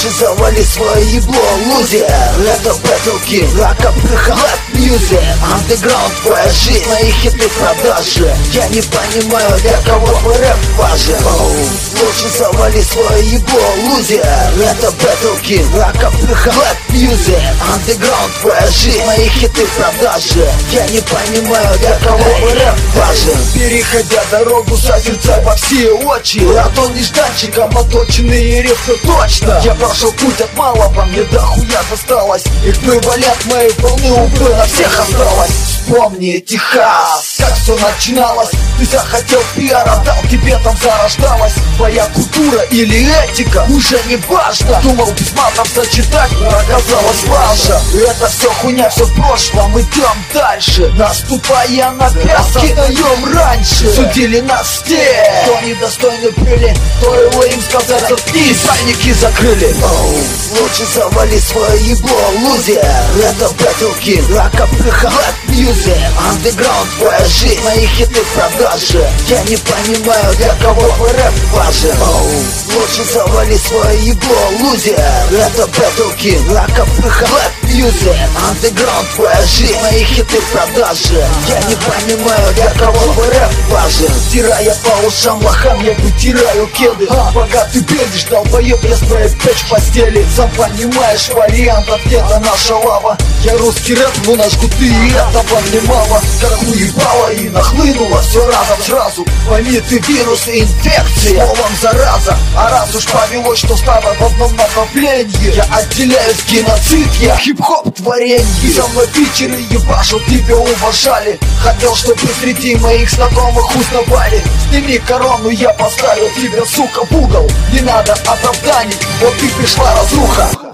Лучше завали свое ебло, лузер. Это Battle King, Акапыха, Black Music. Андеграунд, твоя жизнь, мои хиты продажи. Я не понимаю, для кого твой рэп важен. Лучше завали свое ебло, лузер. Это Battle King, Акапыха, Black Music. Андеграунд, твоя жизнь, мои хиты продажи. Я не понимаю, для кого твой рэп важен. Переходя дорогу, созерцай во все очи. А то нежданчиком оточенные рифы точно. Я прошел путь от малого, мне дохуя досталось. Эквивалент моей волны, увы, на всех осталось. Вспомни Техас, как все начиналось. Ты захотел пиара, дал, тебе там зарождалась. Твоя культура или этика, уже не важно. Думал без матов сочетать, но оказалось важно. Это все хуйня, все в прошлом, идем дальше. Наступая на пятки, даем раньше. Судили нас те, кто недостойны были. Стоило им сказать, заткнись, сальники закрыли. Лучше завали свое ебло, лузер. Это Battle King, Акапыха, Black Music. Андеграунд, твоя жизнь, мои хиты продажи. Я не понимаю, для кого твой рэп важен. Лучше завали свое ебло, лузер. Это Battle King, Акапыха, Black Music. Андеграунд, твоя жизнь, мои хиты продажи. Я не понимаю, для кого твой рэп важен. Стирая по ушам лохам, я вытираю кеды. Пока ты бедишь, долбоеб, я спрей печь в постели. Сам понимаешь, вариантов где-то наша лава. Я русский рэп, но на жгуты, и этого мне мало. Как уебало и нахлынуло все разом сразу. Пойми, ты вирус и инфекция, словом зараза. А раз уж повелось, что стало в одном направлении, я отделяюсь, геноцид, я хип-хоп творенье. Со мной питеры ебашил, тебя уважали. Хотел, чтобы среди моих знакомых узнавали. Сними корону, я поставил тебя, сука, в угол. Не надо оправданий, вот и пришла разруха.